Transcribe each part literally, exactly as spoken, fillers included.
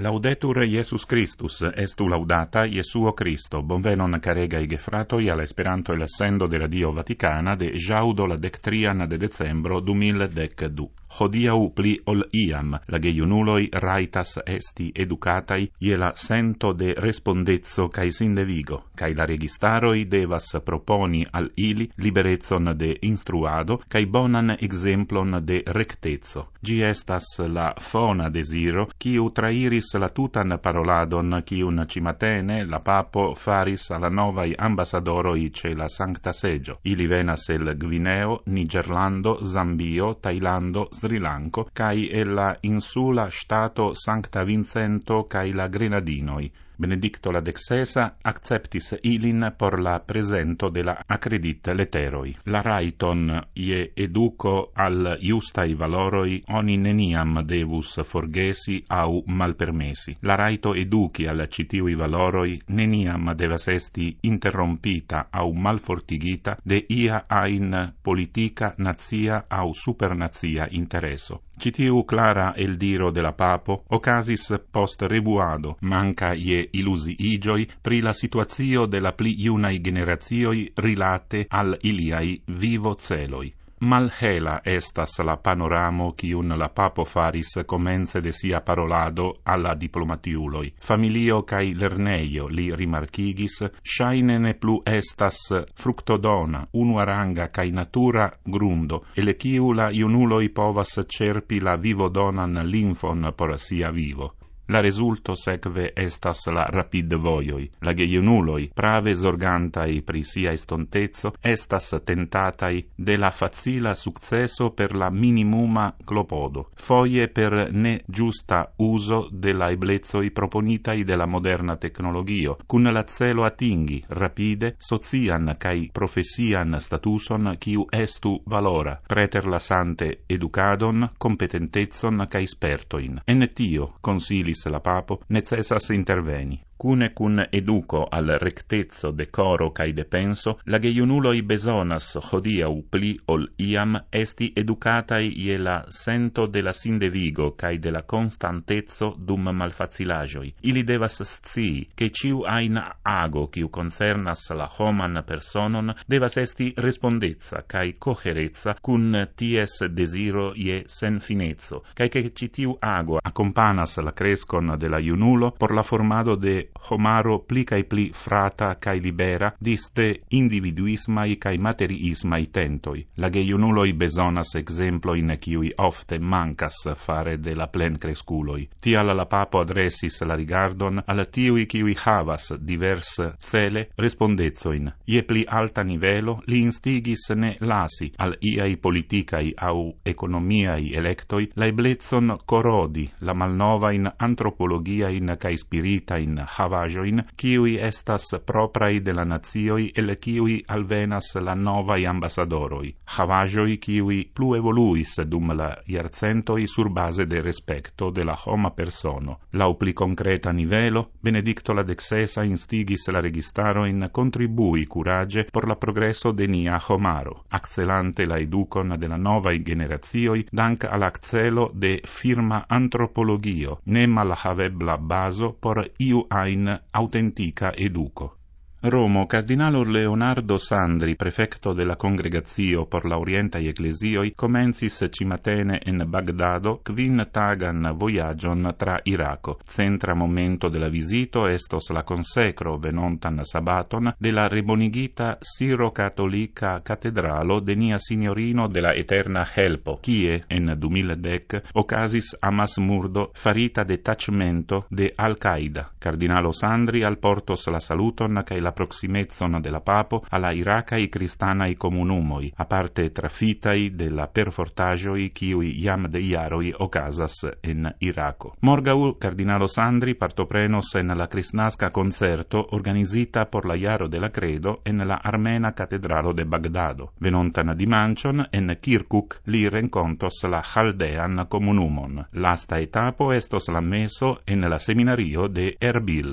Laudetur Iesus Christus, estu laudata Iesuo Christo, bonvenon caregai gefratoi al Esperanto el sendo de Radio Vaticana de jaudo la dectrian de decembro du mil decdu. Hodiau pli ol iam, la geiunuloi raitas esti educatai ie la sento de respondezzo cae sindevigo, cae la registaroi devas proponi al ili liberezzon de instruado cae bonan exemplon de rectezzo. Gi estas la fona desiro, quiu trairis la tutan paroladon quiun cimatene la papo faris alla novai ambassadoroi ce la Sancta Seggio. Ili venas el Gvineo, Nigerlando, Zambio, Tailando, Sri Lanka, cae e la insula stato Sancta Vincento cae la Grenadinoi. Benedicto la dexesa acceptis ilin por la presento de la accredit letteroi. La raiton ie educo al justai valoroi oni neniam devus forgesi au malpermesi. La raito educi al citiui valoroi neniam devas esti interrompita au malfortigita de ia ain politica, nazia au supernazia intereso. Citiu clara el diro de la papo, ocasis post revuado, manca ie ilusi igioi pri la situazio de la pli iunai generazioi rilate al iliai vivo celoi. Malhela estas la panoramo quiun la papo faris comence de sia parolado alla diplomatiuloi. Familio cae lerneio, li rimarchigis, shaine ne plu estas fructodona, unuaranga cae natura grundo, ele quiu la iunuloi povas cerpi la vivodonan linfon por sia vivo. La resulto sekve estas la rapid voioi. La geiunuloi, prave zorgantai pri sia estontezo, estas tentatai de la facila successo per la minimuma clopodo, foie per ne giusta uso de la eblezoi proponitai de la moderna tecnologio, cun la celo atingi, rapide, socian cae profesian statuson quiu estu valora, preter la sante educadon, competentezon cae spertoin. En tio, consilis la papo, necessas interveni. Cune cun educo al rectezzo de coro cae de penso, la geiunuloi besonas hodiau pli ol iam esti educatai ie la sento de la sindevigo cae de la constantezzo dum malfacilagioi. Ili devas scii che ciu ain ago quiu concernas la homan personon devas esti respondezza cae coherezza cun ties desiro ie sen finezzo, cae che citiu ago accompanas la crescon de la iunulo por la formado de homaro pli cae pli frata cae libera diste individuismai cae materiismai tentoi. La geiunuloi besonas exemplo in quiui ofte mancas fare de la plen cresculoi. Tial la papo adressis la rigardon al tiui quiui havas divers cele respondezzoin. Ie pli alta nivelo li instigis ne lasi al iai politicai au economiai electoi la eblezzon corodi la malnovain antropologiain cae spiritain havajoin, quiui estas proprai de la nazioi el quiui alvenas la novai ambassadoroi. Havajoi quiui plu evoluis dum la iarcentoi sur base de respecto de la homa persono. Lau pli concreta nivelo, Benedicto la dexesa instigis la registaroin contribui curage por la progresso de nia homaro, accelante la educon de la novai generazioi dank al accelo de firma antropologio, ne malhavebla baso por iu ain autentica educo. Romo, Cardinalo Leonardo Sandri, prefecto de la Congregazio por la Orientai Ecclesioi, comencis cimatene en Bagdado quin tagan voyagion tra Iraco. Centra momento de la visito estos la consecro venontan sabaton de la rebonigita Siro-Catolica Catedralo de Nia Signorino de la Eterna Helpo, quie, en du mil dec, ocasis amas murdo farita de tacmento de Al-Qaida. Cardinalo Sandri alportos la saluton cae la proximezzon de la papo alla iracai cristanai comunumoi, aparte trafitai de la perfortagioi quiui iam de iaroi ocasas en Iraco. Morgau Cardinalo Sandri partoprenos en la cristnasca concerto organisita por la iaro de la credo en la armena catedralo de Bagdado. Venontan dimancion en Kirkuk li rencontos la Chaldean comunumon. Lasta etapo estos la meso en la seminario de Erbil.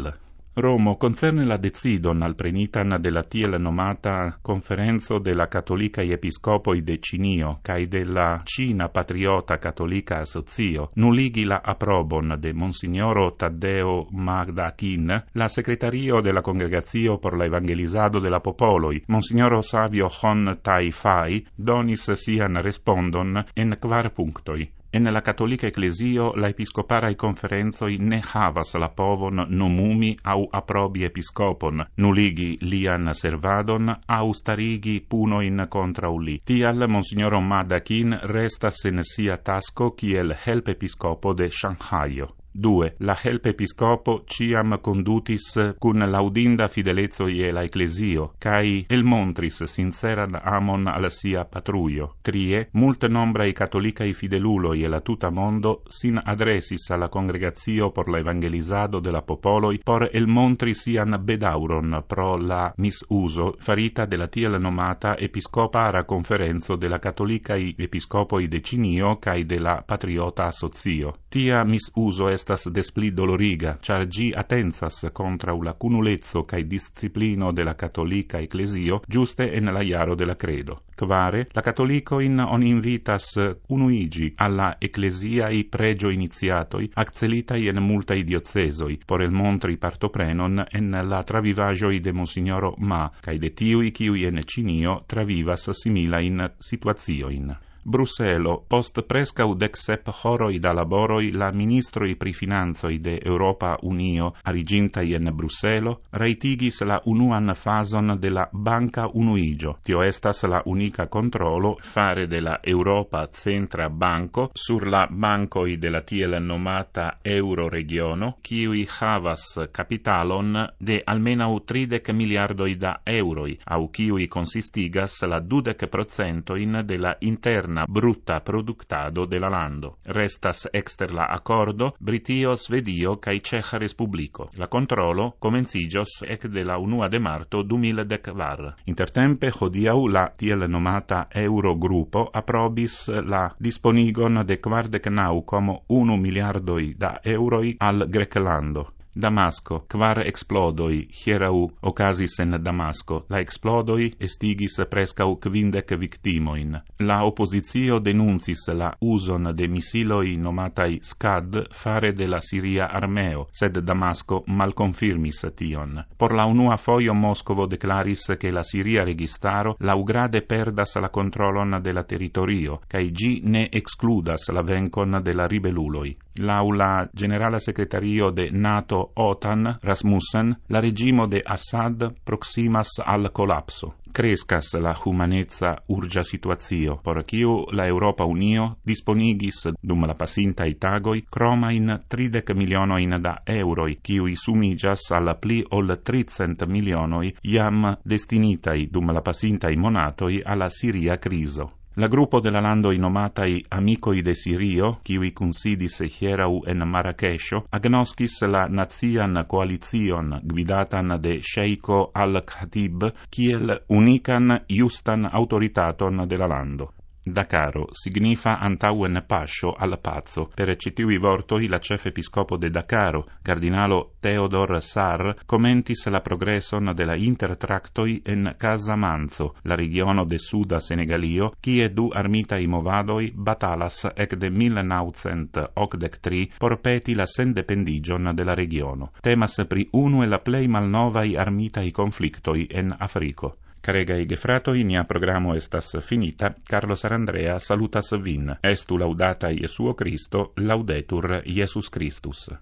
Romo concerne la decidon al prenitan de la tiel nomata Conferenzo de la Catholicae Episcopoi de Cinio cae de la Cina Patriota Catholica Asocio nuligi la aprobon de Monsignoro Taddeo Magdachin, la Secretario de la Congregatio por la Evangelizado de la Popoloi, Monsignoro Savio Hon Tai Fai, donis sian respondon en quar punctoi. En la Catholica Ecclesio la episcoparai conferenzoi ne havas la povon nomumi au aprobi episcopon, nuligi lian servadon au starigi punoin contra li. Tial Monsignoro Magdachin restas en sia tasco kiel help episcopo de Shanghai. Due. La help episcopo ciam condutis cun laudinda fidelezzo ie la ecclesio, cae el montris sinceran amon al sia patruio. Trie. Multe nombrai catholicai fideluloi e la tuta mondo sin adressis alla congregatio por la evangelizado de la popoloi por el montri sian bedauron pro la misuso farita de la tiel nomata episcopara conferenzo de la catholicai episcopoi de Cinio cae de la patriota asocio. Tia misuso est estas despli doloriga, char gi attenzas contra la cunulezzo cae disciplino de la cattolica ecclesio giuste en la iaro de la credo. Quare, la cattolicoin on invitas unuigi alla ecclesiai pregio iniziatoi, accelitai en multai diocesoi, por el montri partoprenon en la travivagioi de Monsignoro Ma, cae de tiui kiui en Cinio travivas similain situazioin. Brusselo, post prescau dexsep horoi da laboroi, la ministroi pri finanzoi de Europa Unio, arigintai en Brusselo, raitigis la unuan fason de la Banca Unuigio. Tio estas la unica controlo fare de la Europa Centra Banco sur la bancoi de la tiel nomata Euro-regiono, kiui havas capitalon de almenau tridec miliardoi da euroi, au kiui consistigas la dudec procentoin de la interna brutta productado de la lando. Restas exter la accordo Britio, Svedio cae Ceja Respublico. La controlo comencigios ec de la unua de marto du mil dec-var. Intertempe hodiau la tiel nomata Eurogrupo aprobis la disponigon de quardec nau como unu miliardoi da euroi al Greclando. Damasco, quar explodoi hierau ocasis en Damasco, la explodoi estigis prescau quindec victimoin. La oppositio denuncis la uson de missiloi nomatai Scad fare de la Siria armeo, sed Damasco malconfirmis tion. Por la unua foio Moscovo declaris che la Siria registaro laugrade perdas la controlon de la territorio, cae gi ne excludas la vencon de la ribeluloi. L'aula generala secretario de NATO OTAN, Rasmussen, la regimo de Assad proximas al collapso. Crescas la humanezza urgia situazio, por quiu la Europa Unio disponigis dum la pasintai tagoi cromain tridec milionoin da euroi, quiui sumigas al pli ol tricent milionoi iam destinitai dum la pasintai monatoi alla Siria criso. La gruppo de la landoi nomatai Amicoi de Sirio, kiui considis hierau en Marrakesho, agnoscis la nazian coalizion guidatan de Sheiko al-Khatib, kiel unican justan autoritaton de la lando. Dakaro signifa antauen pascio al pazzo. Per citivi vortoi la chef episcopo de Dakaro, cardinalo Theodor Sar, commentis la progresson de la intertractoi en Casamanzo, la regiono de Suda Senegalio, kie du armitai movadoi batalas ec de mil naucent ocdec-tri por peti la sendependigion de la regiono. Temas pri unu e la plei malnovai armitai conflictoi en Africo. Caregai gefratoi, nia programo estas finita. Carlo Sarandrea salutas vin. Estu laudata Iesuo Christo, laudetur Iesus Christus.